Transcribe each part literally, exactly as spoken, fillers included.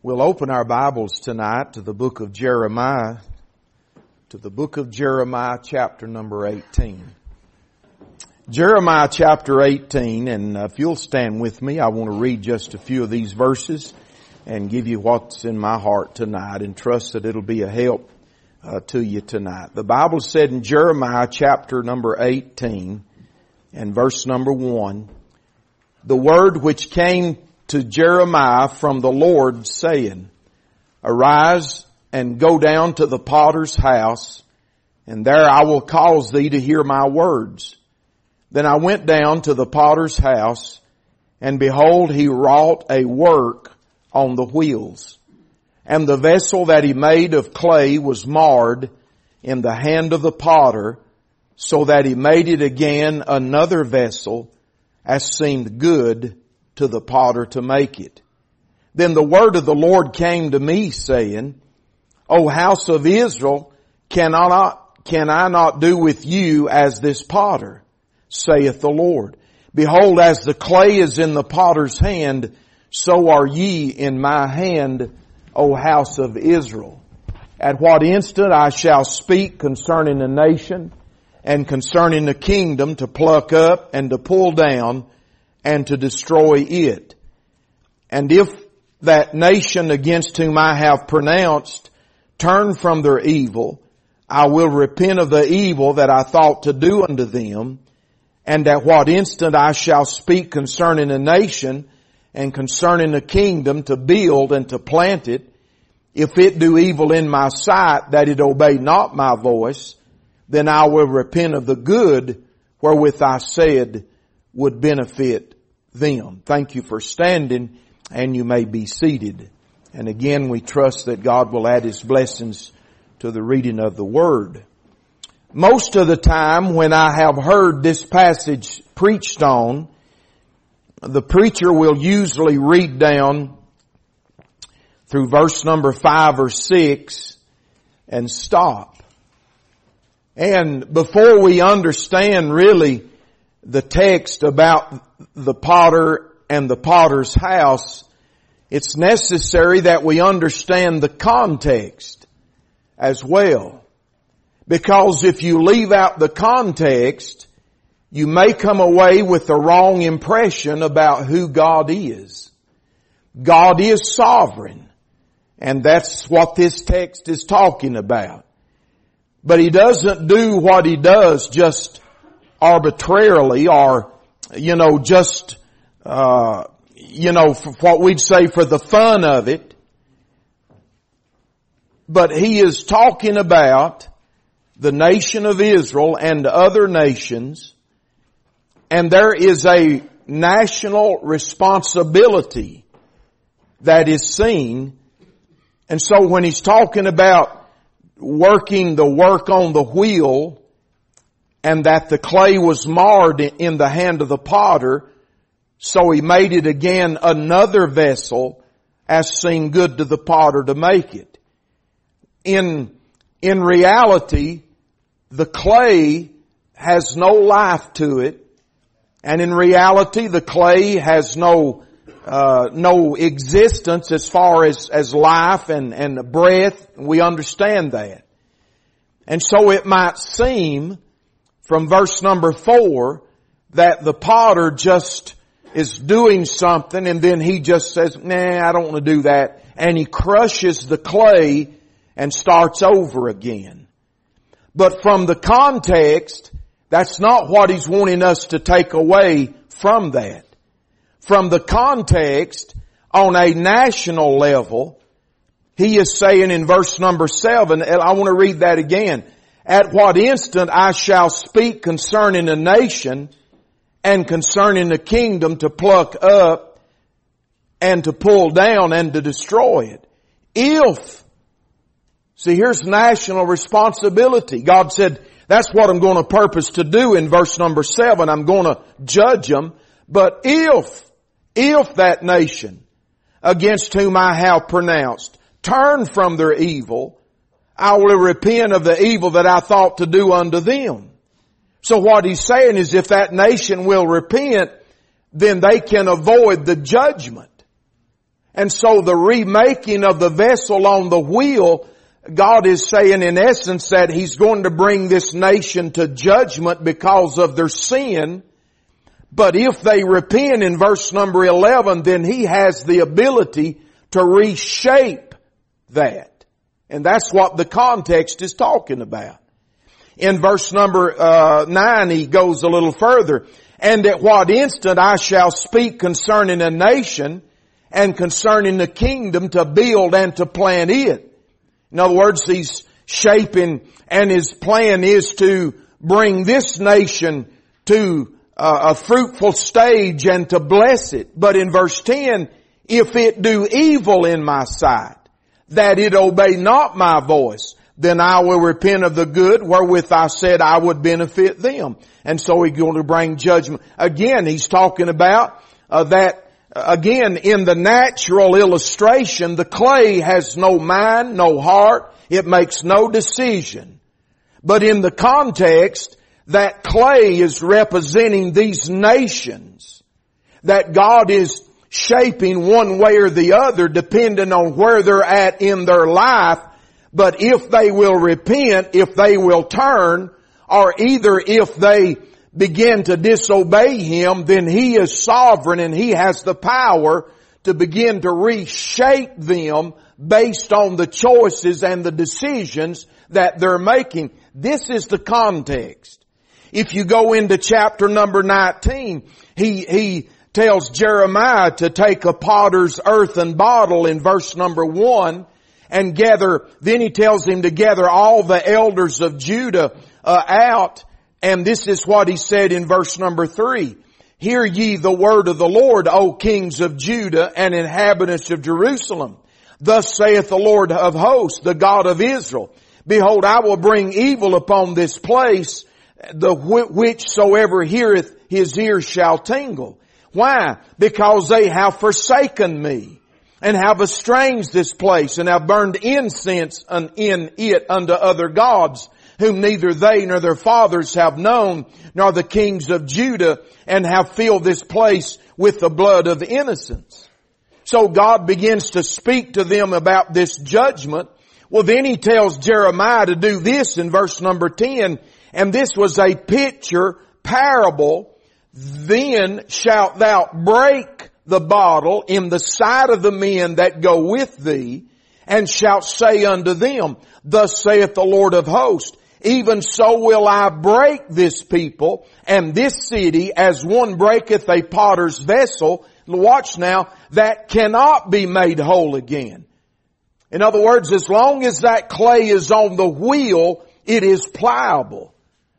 We'll open our Bibles tonight to the book of Jeremiah, to the book of Jeremiah chapter number eighteen. Jeremiah chapter eighteen, and if you'll stand with me, I want to read just a few of these verses and give you what's in my heart tonight and trust that it'll be a help uh, to you tonight. The Bible said in Jeremiah chapter number eighteen and verse number one, the word which came to Jeremiah from the Lord, saying, Arise and go down to the potter's house, and there I will cause thee to hear my words. Then I went down to the potter's house, and behold, he wrought a work on the wheels. And the vessel that he made of clay was marred in the hand of the potter, so that he made it again another vessel, as seemed good to the potter to make it. Then the word of the Lord came to me, saying, O house of Israel, can I not, can I not do with you as this potter, saith the Lord? Behold, as the clay is in the potter's hand, so are ye in my hand, O house of Israel. At what instant I shall speak concerning the nation and concerning the kingdom, to pluck up and to pull down and to destroy it. And if that nation against whom I have pronounced turn from their evil, I will repent of the evil that I thought to do unto them. And at what instant I shall speak concerning the nation and concerning the kingdom, to build and to plant it, if it do evil in my sight, that it obey not my voice, then I will repent of the good wherewith I said would benefit them. Thank you for standing, and you may be seated. And again, we trust that God will add His blessings to the reading of the Word. Most of the time when I have heard this passage preached on, the preacher will usually read down through verse number five or six and stop. And before we understand really the text about the potter and the potter's house, it's necessary that we understand the context as well. Because if you leave out the context, you may come away with the wrong impression about who God is. God is sovereign, and that's what this text is talking about. But He doesn't do what He does just arbitrarily or, you know, just, uh, you know, for what we'd say for the fun of it. But He is talking about the nation of Israel and other nations, and there is a national responsibility that is seen. And so when He's talking about working the work on the wheel, and that the clay was marred in the hand of the potter, so He made it again another vessel, as seemed good to the potter to make it. In, in reality, the clay has no life to it, and in reality the clay has no Uh, no existence as far as, as life and, and breath. We understand that. And so it might seem from verse number four that the potter just is doing something and then he just says, nah, I don't want to do that. And he crushes the clay and starts over again. But from the context, that's not what he's wanting us to take away from that. From the context, on a national level, he is saying in verse number seven, and I want to read that again. At what instant I shall speak concerning a nation and concerning the kingdom, to pluck up and to pull down and to destroy it. If, see, here's national responsibility. God said, that's what I'm going to purpose to do in verse number seven. I'm going to judge them. But if If that nation against whom I have pronounced turn from their evil, I will repent of the evil that I thought to do unto them. So what he's saying is, if that nation will repent, then they can avoid the judgment. And so the remaking of the vessel on the wheel, God is saying in essence that He's going to bring this nation to judgment because of their sin. But if they repent in verse number eleven, then He has the ability to reshape that. And that's what the context is talking about. In verse number uh, nine, He goes a little further. And at what instant I shall speak concerning a nation and concerning the kingdom to build and to plant it. In other words, He's shaping, and His plan is to bring this nation to uh, a fruitful stage and to bless it. But in verse ten, if it do evil in my sight, that it obey not my voice, then I will repent of the good wherewith I said I would benefit them. And so He's going to bring judgment. Again, He's talking about uh, that, uh, again, in the natural illustration, the clay has no mind, no heart. It makes no decision. But in the context, that clay is representing these nations that God is shaping one way or the other depending on where they're at in their life. But if they will repent, if they will turn, or either if they begin to disobey Him, then He is sovereign and He has the power to begin to reshape them based on the choices and the decisions that they're making. This is the context. If you go into chapter number nineteen, he, he tells Jeremiah to take a potter's earthen bottle in verse number one and gather, then he tells him to gather all the elders of Judah uh, out. And this is what he said in verse number three. Hear ye the word of the Lord, O kings of Judah and inhabitants of Jerusalem. Thus saith the Lord of hosts, the God of Israel. Behold, I will bring evil upon this place, the whichsoever heareth his ears shall tingle. Why? Because they have forsaken me, and have estranged this place, and have burned incense in it unto other gods, whom neither they nor their fathers have known, nor the kings of Judah, and have filled this place with the blood of innocents. So God begins to speak to them about this judgment. Well, then He tells Jeremiah to do this in verse number ten, and this was a picture, parable. Then shalt thou break the bottle in the sight of the men that go with thee, and shalt say unto them, Thus saith the Lord of hosts, even so will I break this people and this city as one breaketh a potter's vessel. Watch now, that cannot be made whole again. In other words, as long as that clay is on the wheel, it is pliable.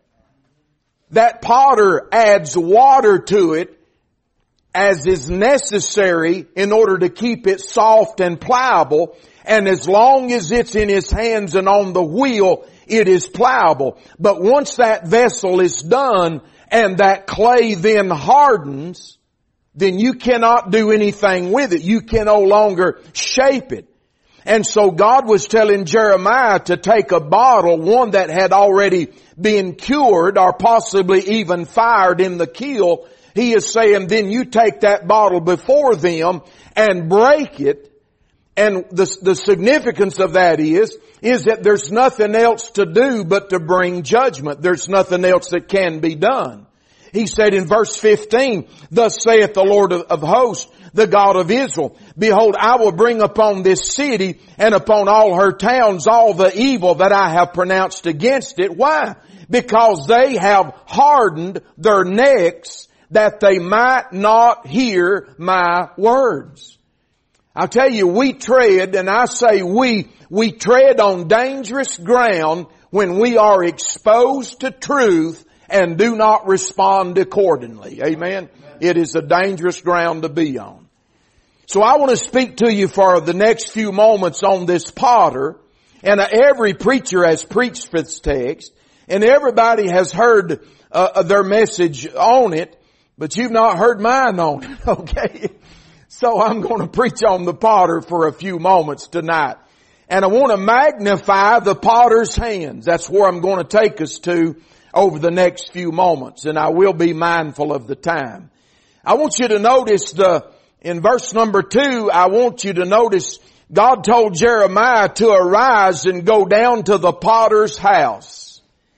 That potter adds water to it as is necessary in order to keep it soft and pliable. And as long as it's in his hands and on the wheel, it is pliable. But once that vessel is done and that clay then hardens, then you cannot do anything with it. You can no longer shape it. And so God was telling Jeremiah to take a bottle, one that had already been cured or possibly even fired in the kiln. He is saying, then you take that bottle before them and break it. And the, the significance of that is, is that there's nothing else to do but to bring judgment. There's nothing else that can be done. He said in verse fifteen, Thus saith the Lord of, of hosts, the God of Israel, Behold, I will bring upon this city and upon all her towns all the evil that I have pronounced against it. Why? Because they have hardened their necks that they might not hear my words. I'll tell you, we tread, and I say we, we tread on dangerous ground when we are exposed to truth and do not respond accordingly. Amen? It is a dangerous ground to be on. So I want to speak to you for the next few moments on this potter. And every preacher has preached this text, and everybody has heard uh, their message on it, but you've not heard mine on it, okay? So I'm going to preach on the potter for a few moments tonight. And I want to magnify the potter's hands. That's where I'm going to take us to over the next few moments. And I will be mindful of the time. I want you to notice the in verse number two, I want you to notice God told Jeremiah to arise and go down to the potter's house.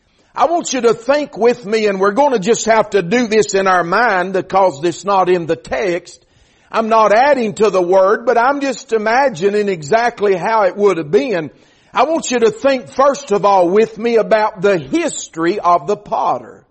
I want you to think with me, and we're going to just have to do this in our mind because it's not in the text. I'm not adding to the word, but I'm just imagining exactly how it would have been. I want you to think first of all with me about the history of the potter.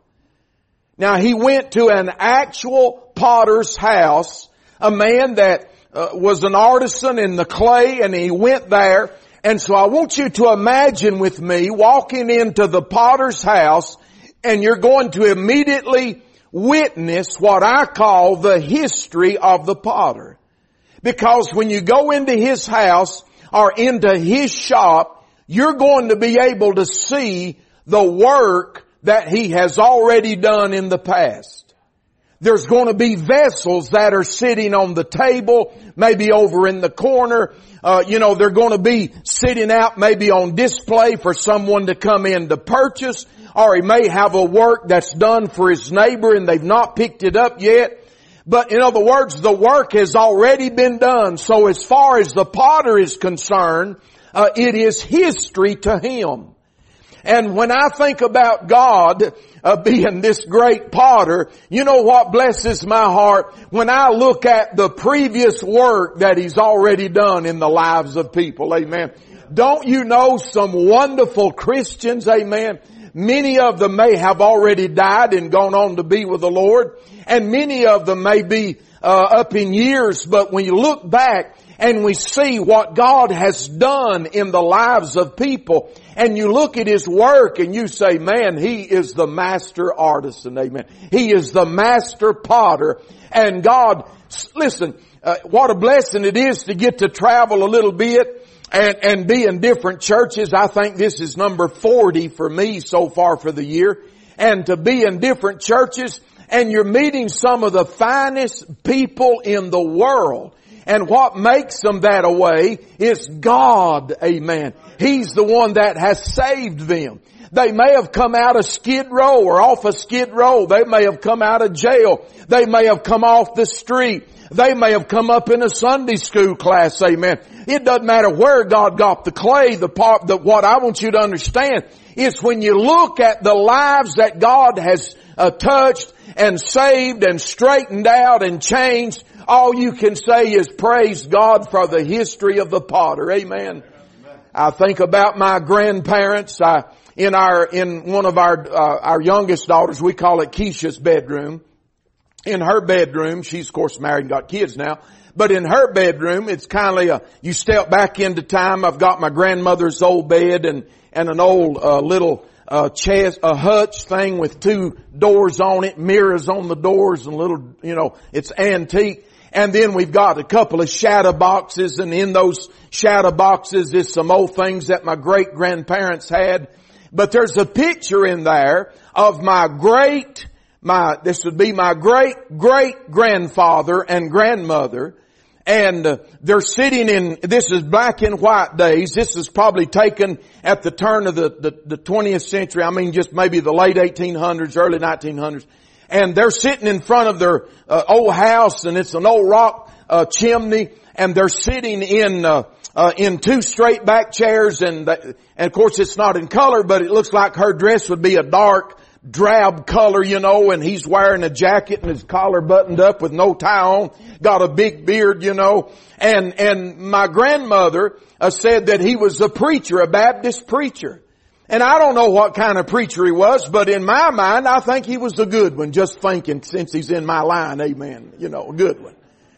Now, he went to an actual potter's house, a man that uh, was an artisan in the clay, and he went there. And so I want you to imagine with me walking into the potter's house, and you're going to immediately witness what I call the history of the potter. Because when you go into his house or into his shop, you're going to be able to see the work that he has already done in the past. There's going to be vessels that are sitting on the table, maybe over in the corner. Uh, you know, they're going to be sitting out maybe on display for someone to come in to purchase. Or he may have a work that's done for his neighbor and they've not picked it up yet. But in other words, the work has already been done. So as far as the potter is concerned, uh, it is history to him. And when I think about God uh, being this great potter, you know what blesses my heart? When I look at the previous work that He's already done in the lives of people. Amen. Don't you know some wonderful Christians? Amen. Many of them may have already died and gone on to be with the Lord. And many of them may be uh, up in years. But when you look back and we see what God has done in the lives of people, and you look at His work and you say, man, He is the master artisan. Amen. He is the master potter. And God, listen, uh, what a blessing it is to get to travel a little bit and, and be in different churches. I think this is number forty for me so far for the year. And to be in different churches, and you're meeting some of the finest people in the world. And what makes them that way is God, amen. He's the one that has saved them. They may have come out of Skid Row or off of Skid Row. They may have come out of jail. They may have come off the street. They may have come up in a Sunday school class, amen. It doesn't matter where God got the clay. The part that what I want you to understand is when you look at the lives that God has uh, touched and saved and straightened out and changed, all you can say is praise God for the history of the potter. Amen. I think about my grandparents. I, in our, in one of our, uh, our youngest daughters, we call it Keisha's bedroom. In her bedroom, she's of course married and got kids now, but in her bedroom, it's kind of a, you step back into time. I've got my grandmother's old bed and, and an old, uh, little, uh, chest, a hutch thing with two doors on it, mirrors on the doors and little, you know, it's antique. And then we've got a couple of shadow boxes, and in those shadow boxes is some old things that my great grandparents had. But there's a picture in there of my great, my, this would be my great great grandfather and grandmother. And uh, they're sitting in, this is black and white days. This is probably taken at the turn of the, the, the twentieth century. I mean, just maybe the late eighteen hundreds, early nineteen hundreds. And they're sitting in front of their uh, old house, and it's an old rock uh, chimney, and they're sitting in uh, uh, in two straight back chairs, and, uh, and of course it's not in color, but it looks like her dress would be a dark drab color, you know, and he's wearing a jacket and his collar buttoned up with no tie on, got a big beard, you know. And and my grandmother uh, said that he was a preacher, a Baptist preacher. And I don't know what kind of preacher he was, but in my mind, I think he was a good one, just thinking since he's in my line, amen, you know, a good one.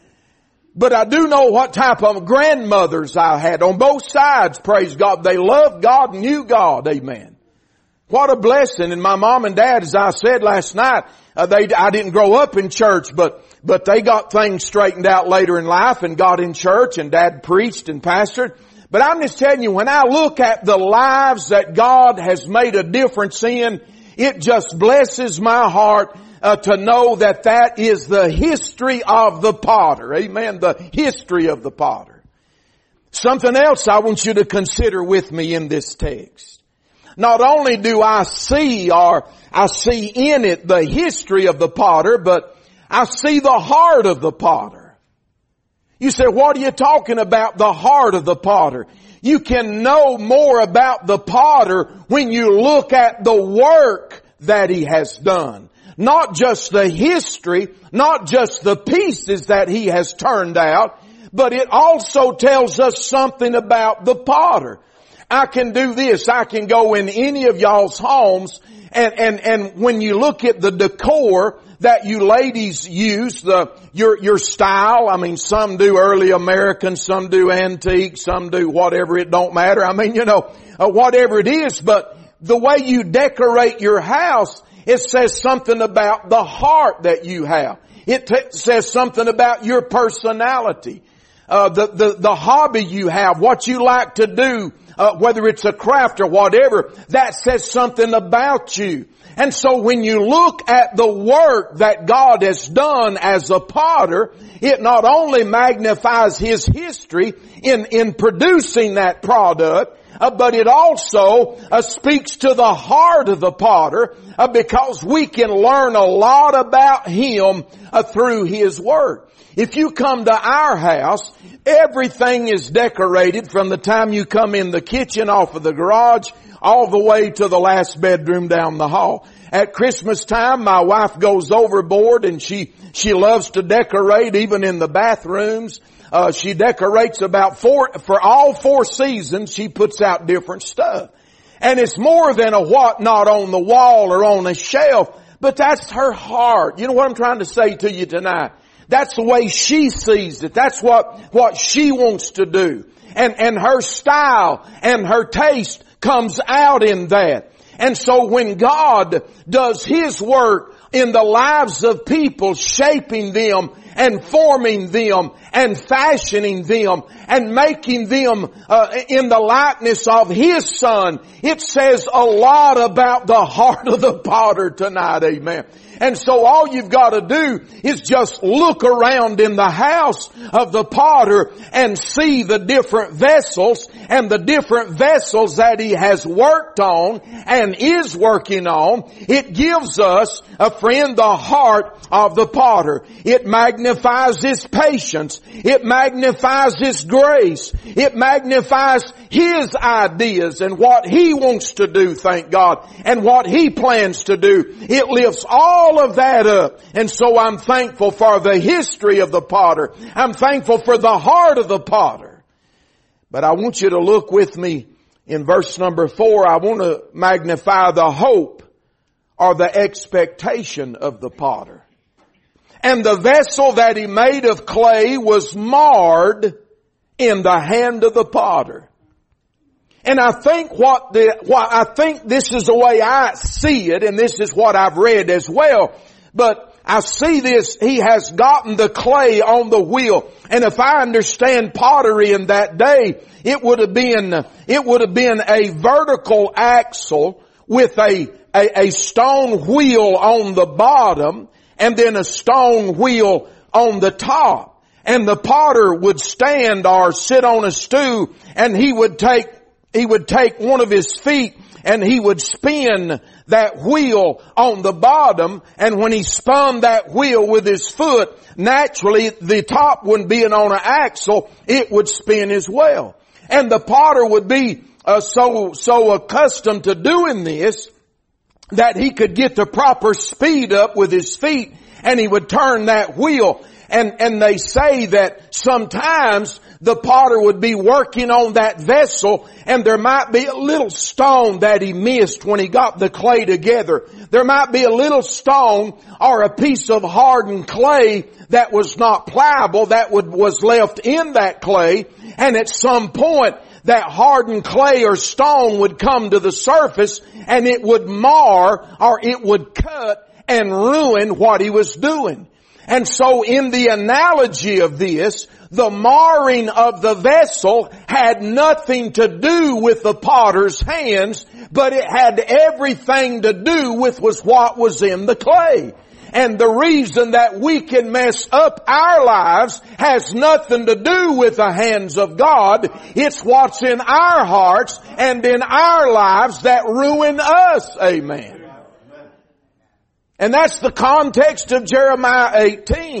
But I do know what type of grandmothers I had on both sides, praise God. They loved God and knew God, amen. What a blessing. And my mom and dad, as I said last night, uh, they, I didn't grow up in church, but, but they got things straightened out later in life and got in church, and dad preached and pastored. But I'm just telling you, when I look at the lives that God has made a difference in, it just blesses my heart uh, to know that that is the history of the potter. Amen. The history of the potter. Something else I want you to consider with me in this text. Not only do I see or I see in it the history of the potter, but I see the heart of the potter. You say, what are you talking about? The heart of the potter. You can know more about the potter when you look at the work that he has done. Not just the history, not just the pieces that he has turned out, but it also tells us something about the potter. I can do this. I can go in any of y'all's homes and, and, and when you look at the decor that you ladies use, the, your, your style, I mean, some do early American, some do antique, some do whatever, it don't matter. I mean, you know, uh, whatever it is, but the way you decorate your house, it says something about the heart that you have. It t- says something about your personality, uh, the, the, the hobby you have, what you like to do, uh, whether it's a craft or whatever, that says something about you. And so when you look at the work that God has done as a potter, it not only magnifies His history in, in producing that product, uh, but it also uh, speaks to the heart of the potter uh, because we can learn a lot about Him uh, through His work. If you come to our house, everything is decorated from the time you come in the kitchen off of the garage all the way to the last bedroom down the hall. At Christmas time, my wife goes overboard and she, she loves to decorate even in the bathrooms. Uh, she decorates about four, for all four seasons, she puts out different stuff. And it's more than a whatnot on the wall or on a shelf, but that's her heart. You know what I'm trying to say to you tonight? That's the way she sees it. That's what, what she wants to do. And, and her style and her taste comes out in that. And so when God does His work in the lives of people, shaping them and forming them and fashioning them and making them uh, in the likeness of His Son, it says a lot about the heart of the potter tonight, amen. And so all you've got to do is just look around in the house of the potter and see the different vessels and the different vessels that he has worked on and is working on. It gives us, a friend, the heart of the potter. It magnifies his patience. It magnifies his grace. It magnifies his ideas and what he wants to do, thank God, and what he plans to do. It lifts all All of that up. And so I'm thankful for the history of the potter. I'm thankful for the heart of the potter. But I want you to look with me in verse number four. I want to magnify the hope or the expectation of the potter. And the vessel that he made of clay was marred in the hand of the potter. And I think what the, what I think this is the way I see it, and this is what I've read as well. But I see this, he has gotten the clay on the wheel. And if I understand pottery in that day, it would have been, it would have been a vertical axle with a, a, a stone wheel on the bottom and then a stone wheel on the top. And the potter would stand or sit on a stool and he would take He would take one of his feet and he would spin that wheel on the bottom. And when he spun that wheel with his foot, naturally the top wouldn't be on an axle, it would spin as well. And the potter would be uh, so, so accustomed to doing this that he could get the proper speed up with his feet and he would turn that wheel. And, and they say that sometimes the potter would be working on that vessel and there might be a little stone that he missed when he got the clay together. There might be a little stone or a piece of hardened clay that was not pliable that would, was left in that clay. And at some point that hardened clay or stone would come to the surface and it would mar or it would cut and ruin what he was doing. And so in the analogy of this, the marring of the vessel had nothing to do with the potter's hands, but it had everything to do with was what was in the clay. And the reason that we can mess up our lives has nothing to do with the hands of God. It's what's in our hearts and in our lives that ruin us. Amen. And that's the context of Jeremiah eighteen.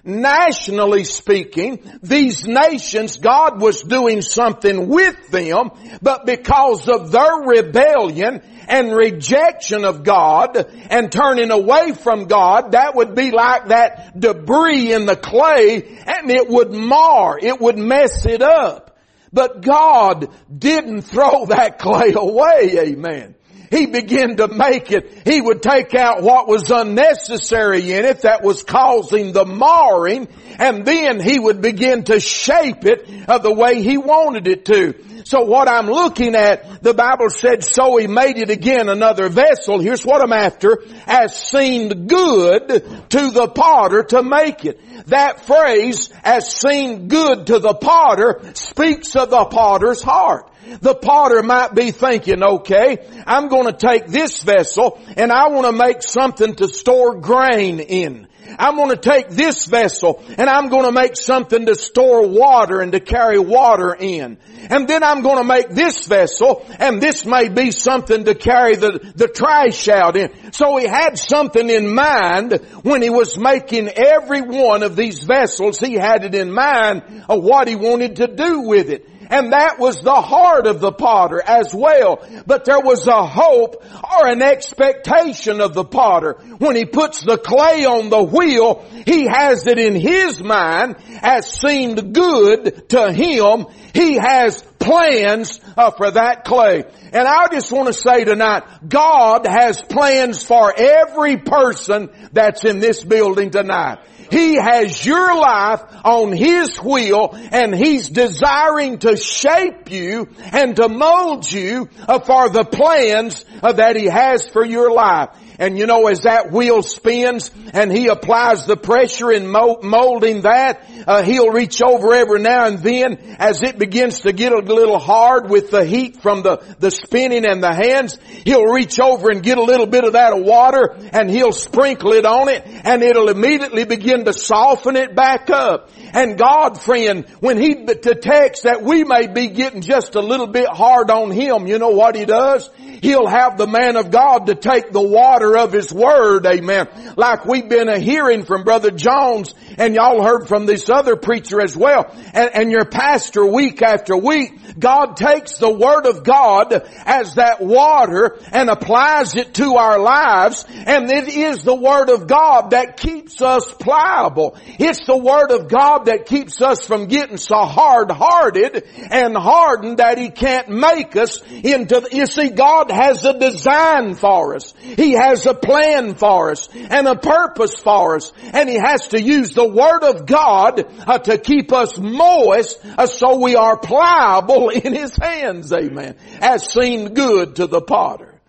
nationally speaking, these nations, God was doing something with them, but because of their rebellion and rejection of God and turning away from God, that would be like that debris in the clay, and it would mar, it would mess it up. But God didn't throw that clay away, amen. He began to make it. He would take out what was unnecessary in it that was causing the marring, and then He would begin to shape it uh, the way He wanted it to. So what I'm looking at, the Bible said, so He made it again another vessel. Here's what I'm after. As seemed good to the potter to make it. That phrase, as seemed good to the potter, speaks of the potter's heart. The potter might be thinking, okay, I'm going to take this vessel and I want to make something to store grain in. I'm going to take this vessel and I'm going to make something to store water and to carry water in. And then I'm going to make this vessel, and this may be something to carry the, the trash out in. So he had something in mind when he was making every one of these vessels. He had it in mind of what he wanted to do with it. And that was the heart of the potter as well. But there was a hope or an expectation of the potter. When he puts the clay on the wheel, he has it in his mind as seemed good to him. He has plans uh, for that clay. And I just want to say tonight, God has plans for every person that's in this building tonight. He has your life on His wheel, and He's desiring to shape you and to mold you uh, for the plans uh, that He has for your life. And you know, as that wheel spins and He applies the pressure in molding that, uh, He'll reach over every now and then as it begins to get a little hard with the heat from the, the spinning and the hands. He'll reach over and get a little bit of that water, and He'll sprinkle it on it, and it'll immediately begin to soften it back up. And God, friend, when He detects that we may be getting just a little bit hard on Him, you know what He does? He'll have the man of God to take the water of His Word, amen. Like we've been a hearing from Brother Jones, and y'all heard from this other preacher as well, and, and your pastor week after week. God takes the Word of God as that water and applies it to our lives, and it is the Word of God that keeps us pliable. It's the Word of God that keeps us from getting so hard-hearted and hardened that He can't make us into, you see, God has a design for us. He has a plan for us and a purpose for us, and He has to use the Word of God uh, to keep us moist uh, so we are pliable in His hands, amen, as seemed good to the potter.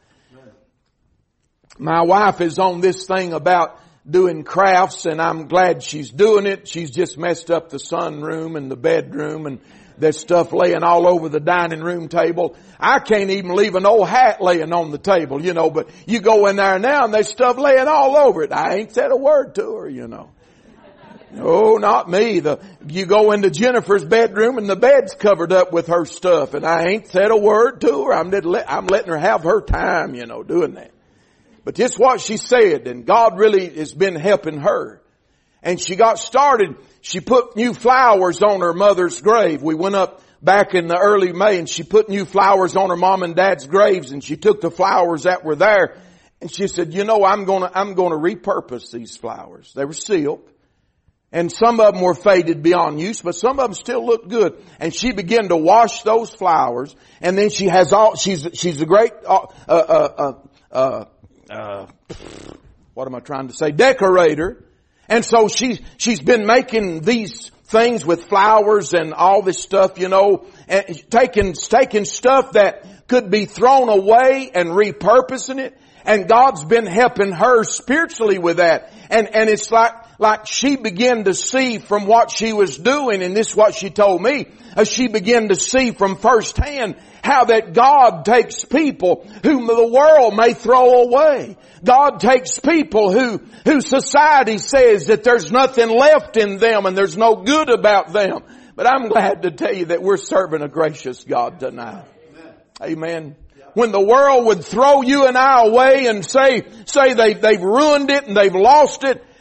My wife is on this thing about doing crafts, and I'm glad she's doing it. She's just messed up the sunroom and the bedroom, and there's stuff laying all over the dining room table. I can't even leave an old hat laying on the table, you know, but you go in there now and there's stuff laying all over it. I ain't said a word to her, you know. No, not me. The, you go into Jennifer's bedroom and the bed's covered up with her stuff, and I ain't said a word to her. I'm, I'm letting her have her time, you know, doing that. But this is what she said, and God really has been helping her. And she got started. She put new flowers on her mother's grave. We went up back in the early May, and she put new flowers on her mom and dad's graves, and she took the flowers that were there, and she said, you know, I'm gonna, I'm gonna repurpose these flowers. They were silk, and some of them were faded beyond use, but some of them still looked good. And she began to wash those flowers, and then she has all, she's, she's a great, uh, uh, uh, uh, uh, what am I trying to say? Decorator. And so she, she's been making these things with flowers and all this stuff, you know, and taking, taking stuff that could be thrown away and repurposing it. And God's been helping her spiritually with that. And, and it's like, like she began to see from what she was doing, and this is what she told me, as she began to see from firsthand how that God takes people whom the world may throw away. God takes people who, who society says that there's nothing left in them and there's no good about them. But I'm glad to tell you that we're serving a gracious God tonight. Amen. Amen. When the world would throw you and I away and say, say they, they've ruined it and they've lost it,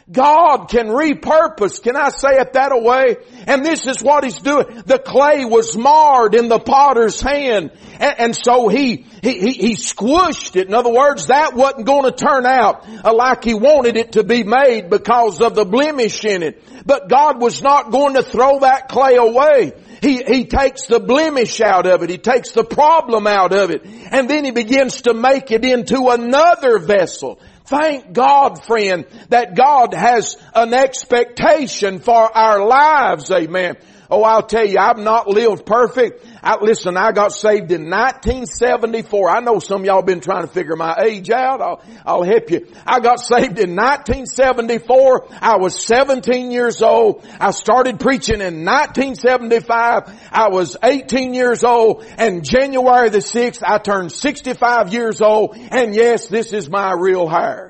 God can repurpose. Can I say it that way? And this is what He's doing. The clay was marred in the potter's hand. And, and so he, he, he, he squished it. In other words, that wasn't going to turn out like He wanted it to be made because of the blemish in it. But God was not going to throw that clay away. He, he takes the blemish out of it. He takes the problem out of it. And then He begins to make it into another vessel. Thank God, friend, that God has an expectation for our lives. Amen. Oh, I'll tell you, I've not lived perfect. I, listen, I got saved in nineteen seventy-four. I know some of y'all been trying to figure my age out. I'll, I'll help you. I got saved in nineteen seventy-four. I was seventeen years old. I started preaching in nineteen seventy-five. I was eighteen years old. And January the sixth, I turned sixty-five years old. And yes, this is my real hair.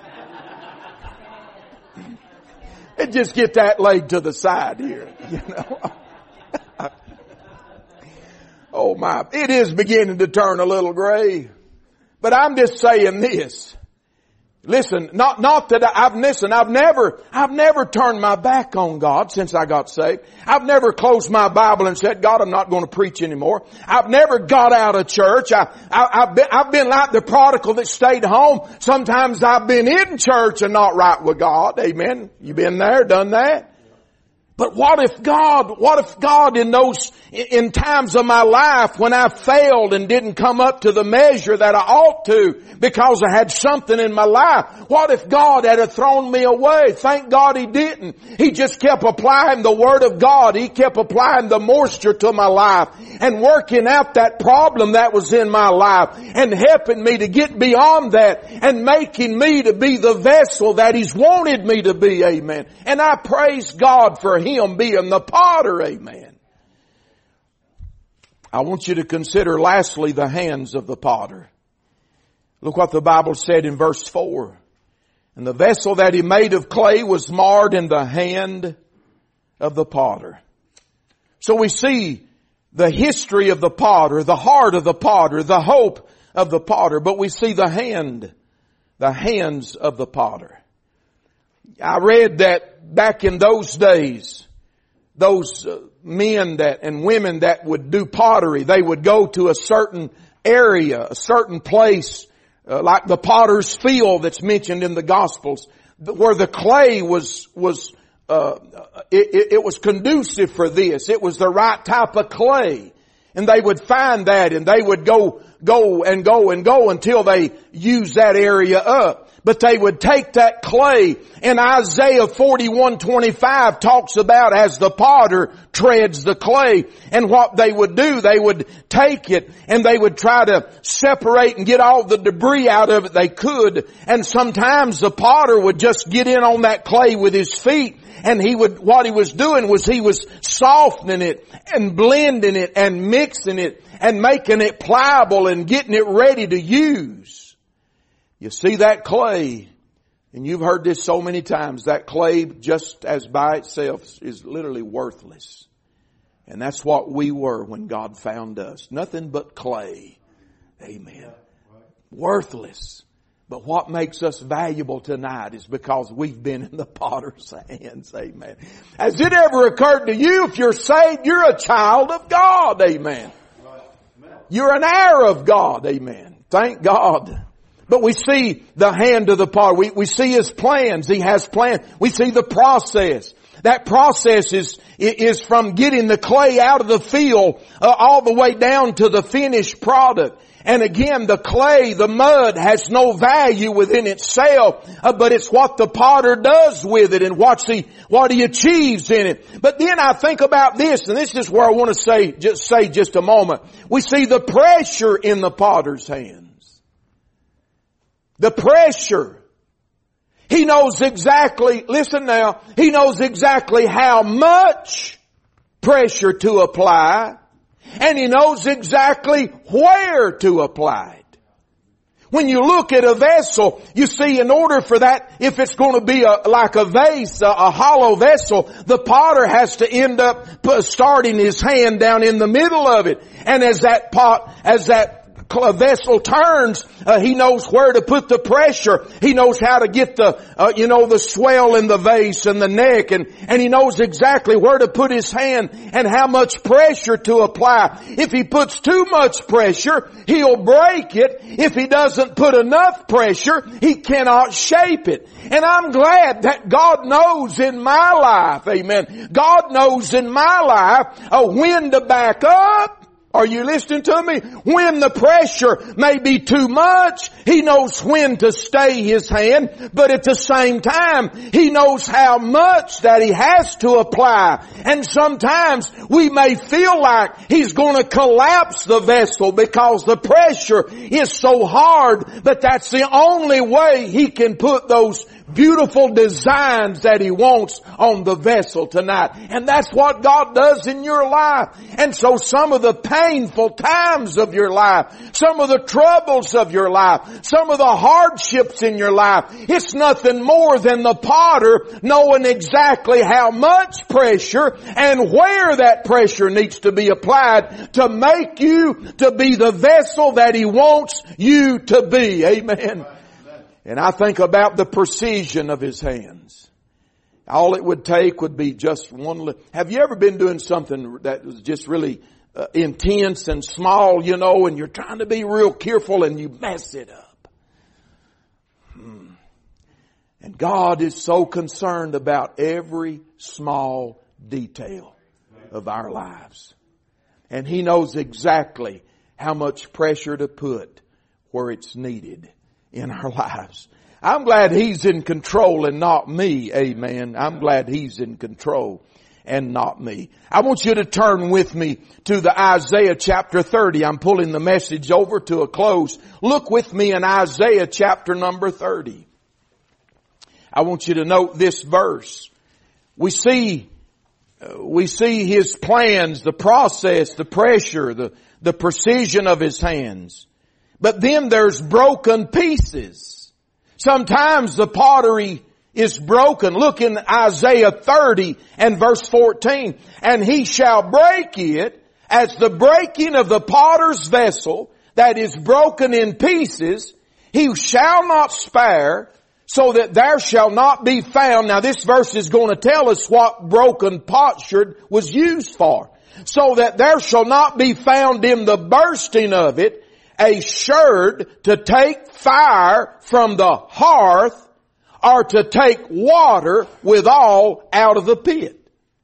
And just get that laid to the side here, you know. Oh my, it is beginning to turn a little gray. But I'm just saying this. Listen, not, not that I, I've, listen, I've never, I've never turned my back on God since I got saved. I've never closed my Bible and said, God, I'm not going to preach anymore. I've never got out of church. I, I, I've been, I've been like the prodigal that stayed home. Sometimes I've been in church and not right with God. Amen. You been there, done that? But what if God, what if God in those, in times of my life when I failed and didn't come up to the measure that I ought to because I had something in my life, what if God had thrown me away? Thank God He didn't. He just kept applying the Word of God. He kept applying the moisture to my life and working out that problem that was in my life and helping me to get beyond that and making me to be the vessel that He's wanted me to be. Amen. And I praise God for Him being the potter. Amen. I want you to consider lastly the hands of the potter. Look what the Bible said in verse four. And the vessel that He made of clay was marred in the hand of the potter. So we see the history of the potter, the heart of the potter, the hope of the potter, but we see the hand, the hands of the potter. I read that back in those days, those uh, men that and women that would do pottery, they would go to a certain area, a certain place, uh, like the potter's field that's mentioned in the Gospels, where the clay was was uh, it, it was conducive for this. It was the right type of clay, and they would find that, and they would go go and go and go until they used that area up. But they would take that clay, and Isaiah forty-one twenty-five talks about as the potter treads the clay. And what they would do, they would take it and they would try to separate and get all the debris out of it they could. And sometimes the potter would just get in on that clay with his feet, and he would, what he was doing was he was softening it and blending it and mixing it and making it pliable and getting it ready to use. You see that clay, and you've heard this so many times, that clay just as by itself is literally worthless. And that's what we were when God found us. Nothing but clay. Amen. Worthless. But what makes us valuable tonight is because we've been in the potter's hands. Amen. Has it ever occurred to you, if you're saved, you're a child of God? Amen. You're an heir of God. Amen. Thank God. But we see the hand of the potter. We, we see His plans. He has plans. We see the process. That process is, is from getting the clay out of the field uh, all the way down to the finished product. And again, the clay, the mud has no value within itself, uh, but it's what the potter does with it and what he, what he achieves in it. But then I think about this, and this is where I want to say, just say just a moment. We see the pressure in the potter's hands. The pressure. He knows exactly, listen now, He knows exactly how much pressure to apply, and He knows exactly where to apply it. When you look at a vessel, you see, in order for that, if it's going to be a, like a vase, a, a hollow vessel, the potter has to end up starting his hand down in the middle of it. And as that pot, as that a vessel turns, uh, He knows where to put the pressure. He knows how to get the, uh, you know, the swell in the vase and the neck, and, and He knows exactly where to put His hand and how much pressure to apply. If He puts too much pressure, He'll break it. If He doesn't put enough pressure, He cannot shape it. And I'm glad that God knows in my life, amen, God knows in my life uh, when to back up. Are you listening to me? When the pressure may be too much, He knows when to stay His hand, but at the same time, He knows how much that He has to apply. And sometimes we may feel like He's going to collapse the vessel because the pressure is so hard, but that's the only way He can put those beautiful designs that He wants on the vessel tonight. And that's what God does in your life. And so some of the painful times of your life, some of the troubles of your life, some of the hardships in your life, it's nothing more than the potter knowing exactly how much pressure and where that pressure needs to be applied to make you to be the vessel that He wants you to be. Amen. And I think about the precision of His hands. All it would take would be just one. Li- Have you ever been doing something that was just really uh, intense and small, you know, and you're trying to be real careful and you mess it up? Hmm. And God is so concerned about every small detail of our lives. And He knows exactly how much pressure to put where it's needed in our lives. I'm glad He's in control and not me. Amen. I'm glad He's in control and not me. I want you to turn with me to the Isaiah chapter thirty. I'm pulling the message over to a close. Look with me in Isaiah chapter number thirty. I want you to note this verse. We see, uh, we see His plans, the process, the pressure, the, the precision of His hands. But then there's broken pieces. Sometimes the pottery is broken. Look in Isaiah thirty and verse fourteen. And He shall break it as the breaking of the potter's vessel that is broken in pieces. He shall not spare, so that there shall not be found. Now this verse is going to tell us what broken potsherd was used for. So that there shall not be found in the bursting of it a sherd to take fire from the hearth, or to take water withal out of the pit.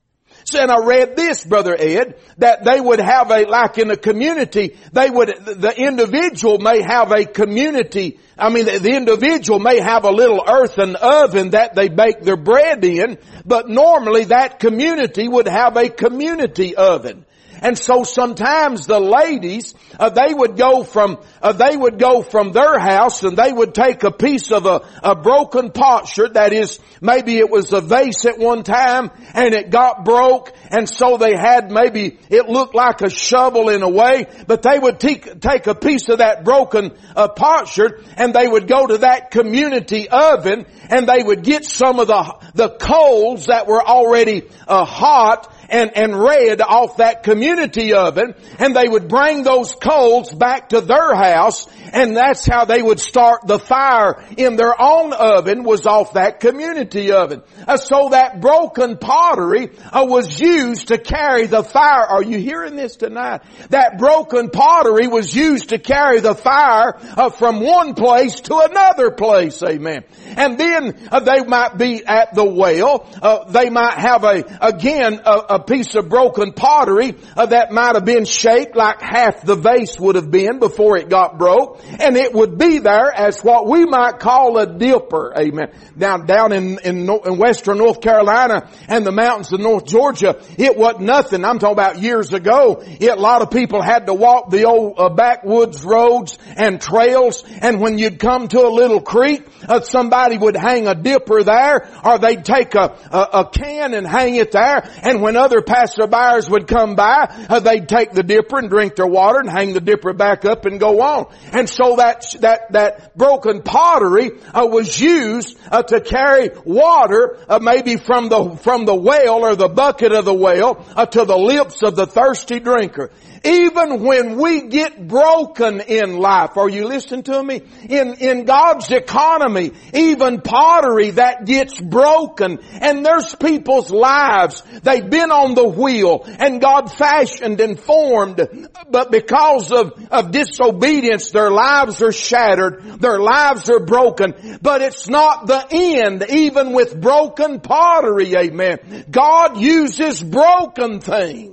So, and I read this, Brother Ed, that they would have a, like in a community, they would, the individual may have a community, I mean the, the individual may have a little earthen oven that they bake their bread in, but normally that community would have a community oven. And so sometimes the ladies, uh, they would go from, uh, they would go from their house and they would take a piece of a, a broken potsherd. That is, maybe it was a vase at one time and it got broke, and so they had, maybe it looked like a shovel in a way, but they would take, take a piece of that broken uh, potsherd and they would go to that community oven and they would get some of the, the coals that were already uh, hot and, and red off that community oven, and they would bring those coals back to their house, and that's how they would start the fire in their own oven, was off that community oven. Uh, so that broken pottery uh, was used to carry the fire. Are you hearing this tonight? That broken pottery was used to carry the fire uh, from one place to another place. Amen. And then uh, they might be at the well. Uh, they might have a, again, a, a piece of broken pottery uh, that might have been shaped like half the vase would have been before it got broke, and it would be there as what we might call a dipper. Amen. Now down in, in, in western North Carolina and the mountains of North Georgia, it wasn't nothing. I'm talking about years ago. It, a lot of people had to walk the old uh, backwoods roads and trails, and when you'd come to a little creek, uh, somebody would hang a dipper there, or they'd take a, a, a can and hang it there, and when other passerbyers would come by, uh, they'd take the dipper and drink their water and hang the dipper back up and go on. And so that that that broken pottery uh, was used uh, to carry water, uh, maybe from the from the well or the bucket of the well uh, to the lips of the thirsty drinker. Even when we get broken in life, are you listening to me? In, in God's economy, even pottery that gets broken, and there's people's lives, they've been on the wheel, and God fashioned and formed, but because of, of disobedience, their lives are shattered, their lives are broken, but it's not the end, even with broken pottery, amen. God uses broken things.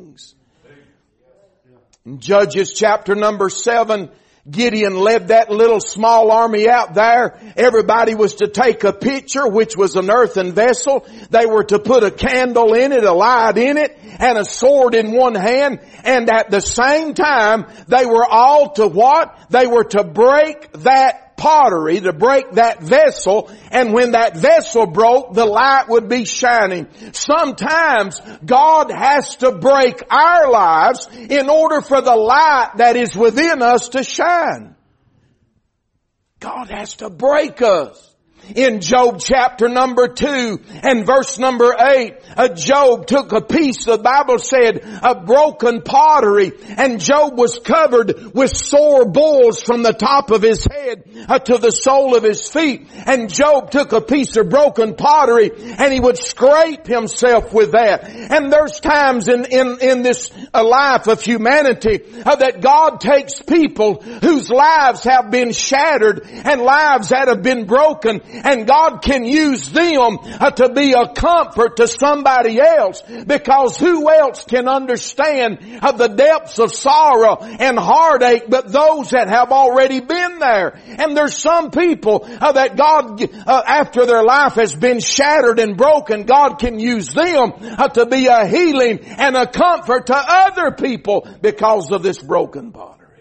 In Judges chapter number seven, Gideon led that little small army out there. Everybody was to take a pitcher, which was an earthen vessel. They were to put a candle in it, a light in it, and a sword in one hand. And at the same time, they were all to what? They were to break that pottery, to break that vessel, and when that vessel broke, the light would be shining. Sometimes God has to break our lives in order for the light that is within us to shine. God has to break us. In Job chapter number two and verse number eight, uh, Job took a piece, the Bible said, of broken pottery, and Job was covered with sore boils from the top of his head uh, to the sole of his feet. And Job took a piece of broken pottery and he would scrape himself with that. And there's times in, in, in this uh, life of humanity uh, that God takes people whose lives have been shattered and lives that have been broken, and God can use them uh, to be a comfort to somebody else, because who else can understand uh, the depths of sorrow and heartache but those that have already been there. And there's some people uh, that God, uh, after their life has been shattered and broken, God can use them uh, to be a healing and a comfort to other people because of this broken pottery.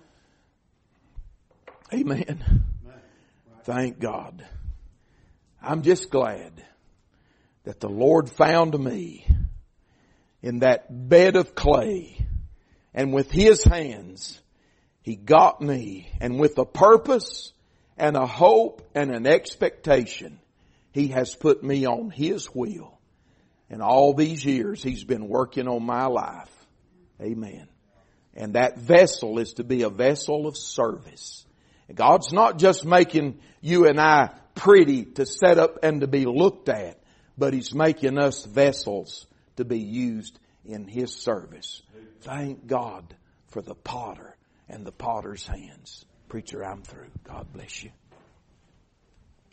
Amen. Thank God. I'm just glad that the Lord found me in that bed of clay, and with His hands He got me, and with a purpose and a hope and an expectation, He has put me on His wheel. And all these years He's been working on my life. Amen. And that vessel is to be a vessel of service. God's not just making you and I pretty to set up and to be looked at, but He's making us vessels to be used in His service. Thank God for the potter and the potter's hands. Preacher, I'm through. God bless you.